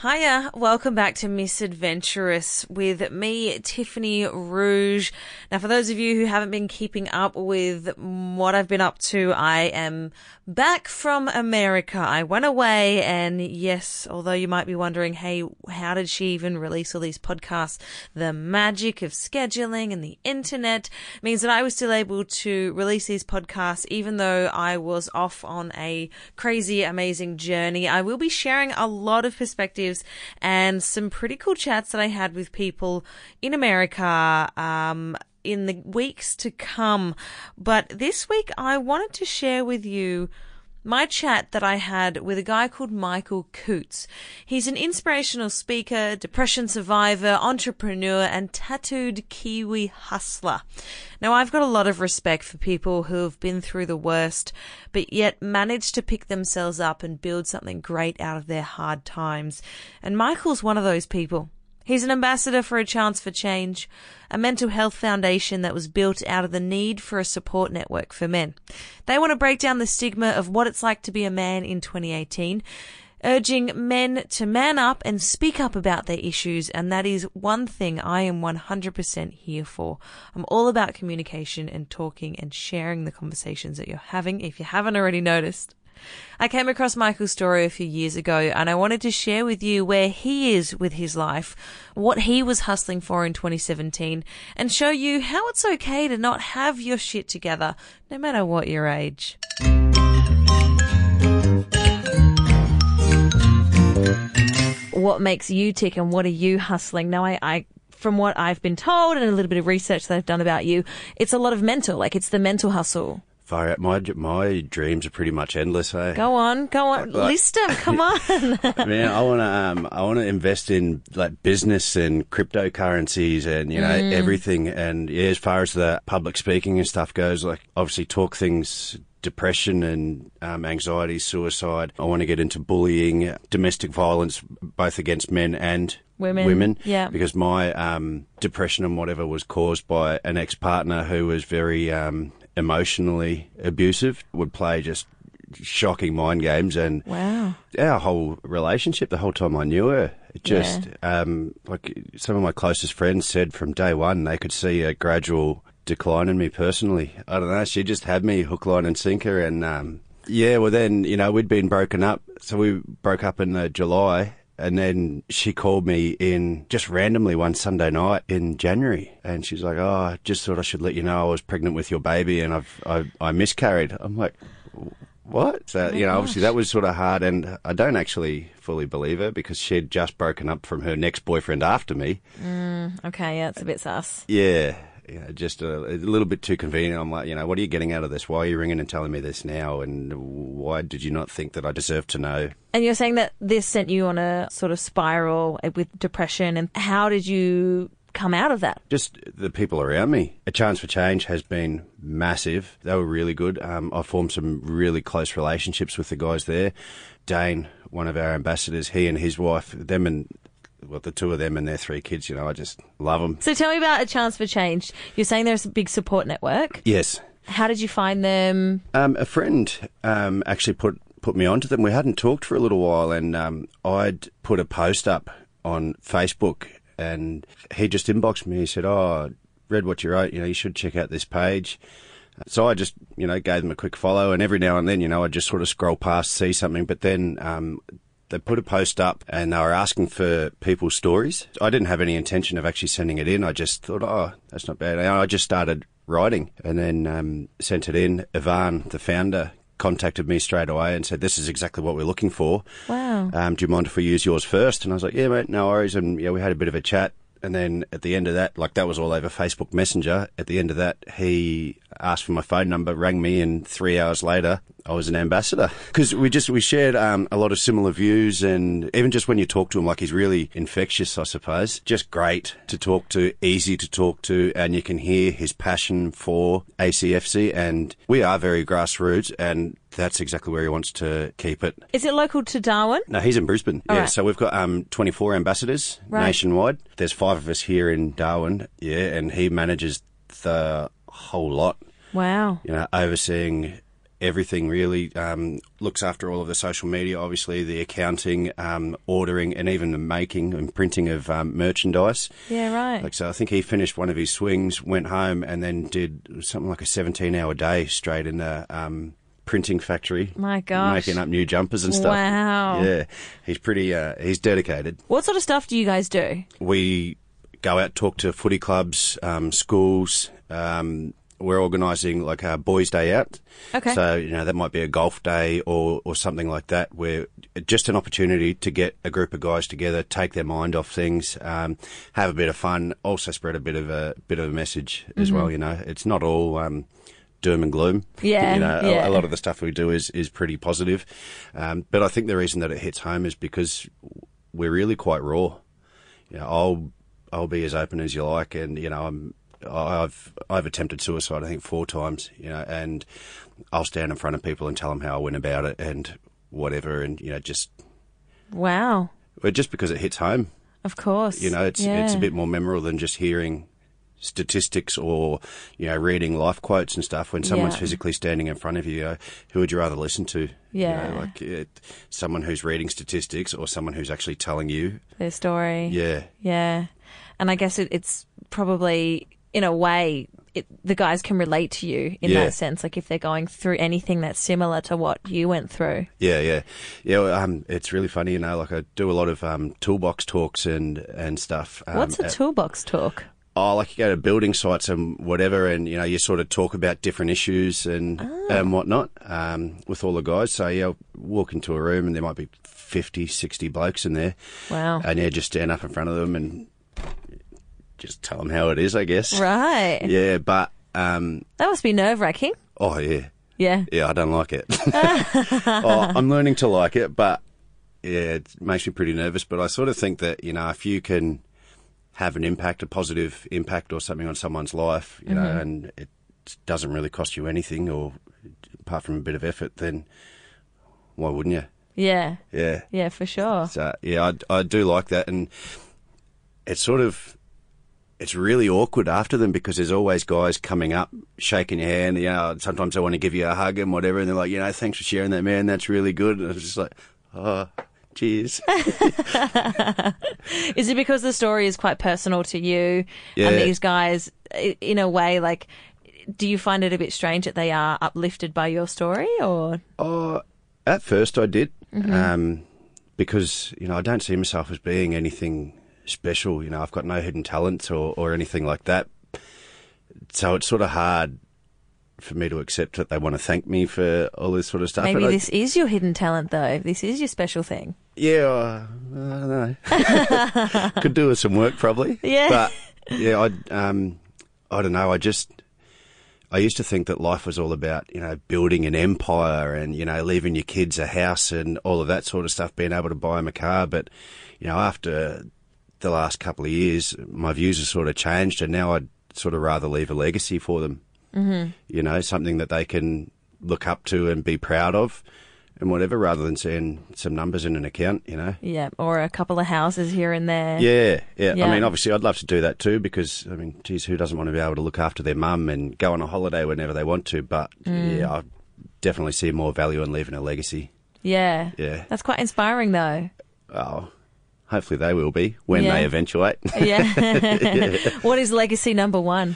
Hiya, welcome back to Misadventurous with me, Tiffany Rouge. Now, for those of you who haven't been keeping up with what I've been up to, I am back from America. I went away, and yes, although you might be wondering, hey, how did she even release all these podcasts? The magic of scheduling and the internet means that I was still able to release these podcasts even though I was off on a crazy, amazing journey. I will be sharing a lot of perspectives and some pretty cool chats that I had with people in America in the weeks to come. But this week I wanted to share with you my chat that I had with a guy called Michael Coutts. He's an inspirational speaker, depression survivor, entrepreneur, and tattooed Kiwi hustler. Now, I've got a lot of respect for people who have been through the worst, but yet managed to pick themselves up and build something great out of their hard times. And Michael's one of those people. He's an ambassador for A Chance for Change, a mental health foundation that was built out of the need for a support network for men. They want to break down the stigma of what it's like to be a man in 2018, urging men to man up and speak up about their issues, and that is one thing I am 100% here for. I'm all about communication and talking and sharing the conversations that you're having, if you haven't already noticed. I came across Michael's story a few years ago, and I wanted to share with you where he is with his life, what he was hustling for in 2017, and show you how it's okay to not have your shit together, no matter what your age. What makes you tick, and what are you hustling? Now, I from what I've been told and a little bit of research that I've done about you, it's a lot of mental, like it's the mental hustle. Far out. My dreams are pretty much endless. Eh? Go on, list them. Come on. Man, I want to invest in like business and cryptocurrencies and everything. And yeah, as far as the public speaking and stuff goes, like obviously talk things. Depression and anxiety, suicide. I want to get into bullying, domestic violence, both against men and women. Yeah. Because my depression and whatever was caused by an ex-partner who was very emotionally abusive, would play just shocking mind games. And wow. Our whole relationship, the whole time I knew her, it just, like some of my closest friends said from day one, they could see a gradual decline in me personally. I don't know, she just had me hook, line and sinker. And well then, we'd been broken up. So we broke up in July, and then she called me in just randomly one Sunday night in January, and she's like, I just thought I should let you know I was pregnant with your baby and I miscarried. I'm like, what? So, obviously that was sort of hard, and I don't actually fully believe her because she'd just broken up from her next boyfriend after me. Okay, yeah, it's a bit sus. Yeah. Just a little bit too convenient. I'm like, what are you getting out of this? Why are you ringing and telling me this now? And why did you not think that I deserve to know? And you're saying that this sent you on a sort of spiral with depression. And how did you come out of that? Just the people around me. A Chance for Change has been massive. They were really good. I formed some really close relationships with the guys there. Dane, one of our ambassadors, he and his wife, the two of them and their 3 kids, I just love them. So tell me about A Chance for Change. You're saying there's a big support network? Yes. How did you find them? A friend actually put me onto them. We hadn't talked for a little while, and I'd put a post up on Facebook, and he just inboxed me. He said, read what you wrote, you should check out this page. So I just, gave them a quick follow, and every now and then, I just sort of scroll past, see something, but then they put a post up and they were asking for people's stories. I didn't have any intention of actually sending it in. I just thought, that's not bad. I just started writing and then sent it in. Ivan, the founder, contacted me straight away and said, this is exactly what we're looking for. Wow. Do you mind if we use yours first? And I was like, yeah, mate, no worries. And we had a bit of a chat. And then at the end of that, like that was all over Facebook Messenger. At the end of that, he asked for my phone number, rang me, and 3 hours later, I was an ambassador. Because we shared a lot of similar views, and even just when you talk to him, like he's really infectious, I suppose. Just great to talk to, easy to talk to, and you can hear his passion for ACFC. And we are very grassroots, and that's exactly where he wants to keep it. Is it local to Darwin? No, he's in Brisbane. All yeah, right. So we've got 24 ambassadors nationwide. There's 5 of us here in Darwin, and he manages the whole lot. Wow. Overseeing everything really. Looks after all of the social media, obviously, the accounting, ordering, and even the making and printing of merchandise. Yeah, right. Like, so I think he finished one of his swings, went home, and then did something like a 17-hour day straight in the printing factory. My gosh. Making up new jumpers and stuff. Wow. Yeah, he's pretty, he's dedicated. What sort of stuff do you guys do? We go out, talk to footy clubs, schools. We're organising like a boys' day out. Okay. So, that might be a golf day or something like that, where just an opportunity to get a group of guys together, take their mind off things, have a bit of fun, also spread a bit of a message as well. It's not all doom and gloom. Yeah. A lot of the stuff we do is pretty positive. But I think the reason that it hits home is because we're really quite raw. I'll be as open as you like, and I've attempted suicide, I think 4 times, and I'll stand in front of people and tell them how I went about it and whatever, and just Wow. just because it hits home. Of course. It's a bit more memorable than just hearing statistics or reading life quotes and stuff. When someone's physically standing in front of you, who would you rather listen to? Yeah. Someone who's reading statistics or someone who's actually telling you their story. Yeah. Yeah. And I guess it's probably, in a way, the guys can relate to you in that sense, like if they're going through anything that's similar to what you went through. Yeah. It's really funny, like I do a lot of toolbox talks and stuff. What's a toolbox talk? Oh, like you go to building sites and whatever, and you sort of talk about different issues and whatnot with all the guys. So walk into a room and there might be 50, 60 blokes in there. Wow. And just stand up in front of them and just tell them how it is, I guess. Right. Yeah, but that must be nerve-wracking. Oh yeah. Yeah. Yeah, I don't like it. I'm learning to like it, but it makes me pretty nervous. But I sort of think that if you can have an impact, a positive impact or something on someone's life, and it doesn't really cost you anything or apart from a bit of effort, then why wouldn't you? Yeah. Yeah. Yeah, for sure. So, I do like that. And it's really awkward after them because there's always guys coming up, shaking your hand. Sometimes I want to give you a hug and whatever. And they're like, thanks for sharing that, man. That's really good. And I was just like, oh, cheers. Is it because the story is quite personal to you Yeah. and these guys, in a way, like, do you find it a bit strange that they are uplifted by your story, or? At first I did, because, I don't see myself as being anything special. I've got no hidden talent or anything like that. So it's sort of hard for me to accept that they want to thank me for all this sort of stuff. Maybe this is your hidden talent, though. This is your special thing. Yeah, I don't know. Could do with some work, probably. Yeah. But, I don't know. I used to think that life was all about, building an empire and, leaving your kids a house and all of that sort of stuff, being able to buy them a car. But, after the last couple of years, my views have sort of changed, and now I'd sort of rather leave a legacy for them. Mm-hmm. Something that they can look up to and be proud of and whatever, rather than seeing some numbers in an account, Yeah, or a couple of houses here and there. Yeah. I mean, obviously, I'd love to do that too because, geez, who doesn't want to be able to look after their mum and go on a holiday whenever they want to? But, I definitely see more value in leaving a legacy. Yeah. Yeah. That's quite inspiring, though. Oh, hopefully they will be when they eventuate. Yeah. What is legacy number 1?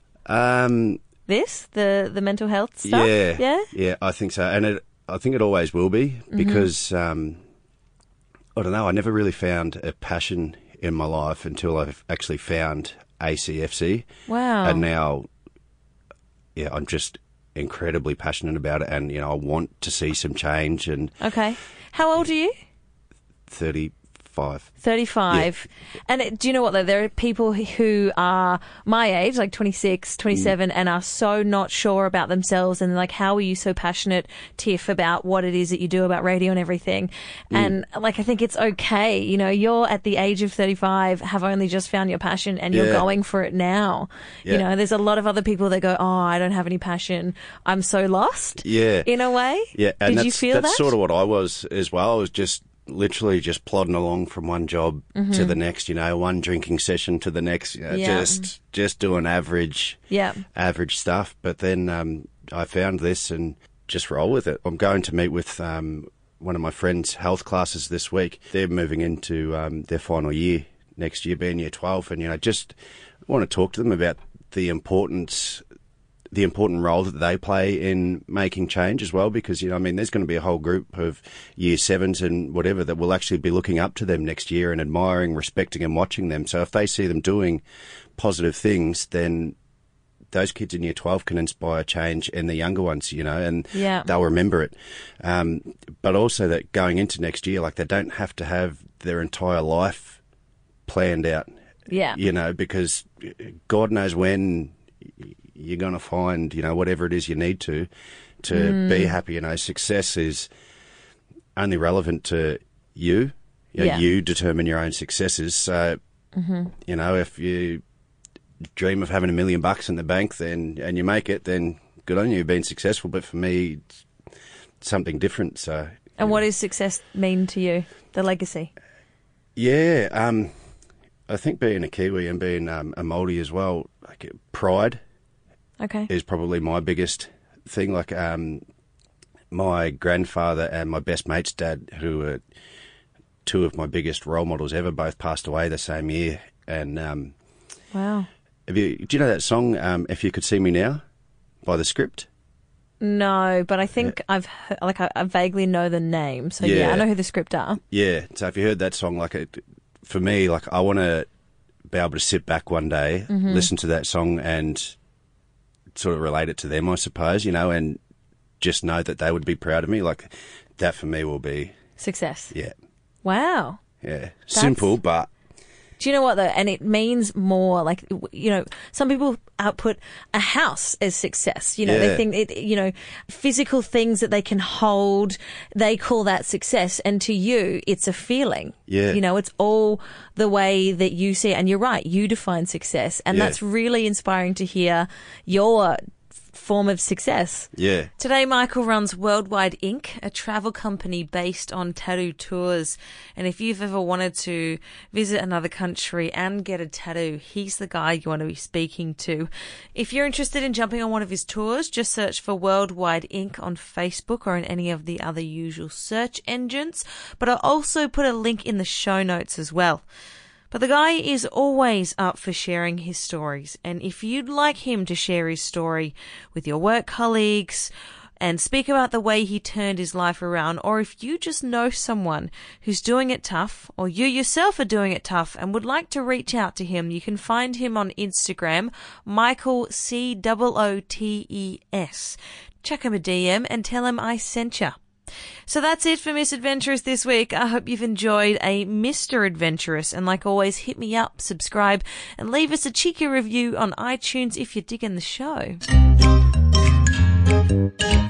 The mental health stuff? Yeah, I think so. And I think it always will be because, I don't know, I never really found a passion in my life until I've actually found ACFC. Wow. And now, I'm just incredibly passionate about it, and, I want to see some change. And Okay. How old are you? 35. 35. Yeah. And do you know what, though? There are people who are my age, like 26, 27, and are so not sure about themselves. And like, how are you so passionate, Tiff, about what it is that you do about radio and everything? And like, I think it's okay. You're at the age of 35, have only just found your passion, and you're going for it now. Yeah. There's a lot of other people that go, oh, I don't have any passion. I'm so lost. Yeah. In a way. Yeah. And Did you feel that? That's sort of what I was as well. I was just literally just plodding along from one job to the next, one drinking session to the next, just doing average stuff. But then I found this, and just roll with it. I'm going to meet with one of my friends' health classes this week. They're moving into their final year next year, being year 12, and just want to talk to them about the important role that they play in making change as well, because there's going to be a whole group of year 7s and whatever that will actually be looking up to them next year and admiring, respecting and watching them. So if they see them doing positive things, then those kids in year 12 can inspire change in the younger ones, and they'll remember it. But also that going into next year, like, they don't have to have their entire life planned out, because God knows when you're going to find, whatever it is you need to be happy. Success is only relevant to you. You determine your own successes. So, if you dream of having $1 million in the bank, and you make it, then good on you, you've been successful. But for me, it's something different. So, and what does success mean to you? The legacy? Yeah, I think being a Kiwi and being a Māori as well, like, pride. Okay. Is probably my biggest thing. Like, my grandfather and my best mate's dad, who are two of my biggest role models ever, both passed away the same year. And wow. Do you know that song, If You Could See Me Now, by The Script? No, but I think I've heard, I vaguely know the name. So yeah, I know who The Script are. Yeah. So if you heard that song, for me, I want to be able to sit back one day, listen to that song and sort of relate it to them, I suppose, and just know that they would be proud of me. Like, that for me will be success. Yeah. Wow. Yeah. Simple, but... Do you know what, though? And it means more, like, some people output a house as success. They think, physical things that they can hold, they call that success. And to you, it's a feeling. Yeah. It's all the way that you see it. And you're right, you define success. And that's really inspiring to hear your form of success. Yeah. Today, Michael runs Worldwide Inc., a travel company based on tattoo tours. And if you've ever wanted to visit another country and get a tattoo, he's the guy you want to be speaking to. If you're interested in jumping on one of his tours, just search for Worldwide Inc. on Facebook or in any of the other usual search engines. But I'll also put a link in the show notes as well. But the guy is always up for sharing his stories, and if you'd like him to share his story with your work colleagues and speak about the way he turned his life around, or if you just know someone who's doing it tough, or you yourself are doing it tough and would like to reach out to him, you can find him on Instagram, Michael COOTES. Chuck him a DM and tell him I sent you. So that's it for Miss Adventurous this week. I hope you've enjoyed a Mr. Adventurous, and like always, hit me up, subscribe, and leave us a cheeky review on iTunes if you're digging the show.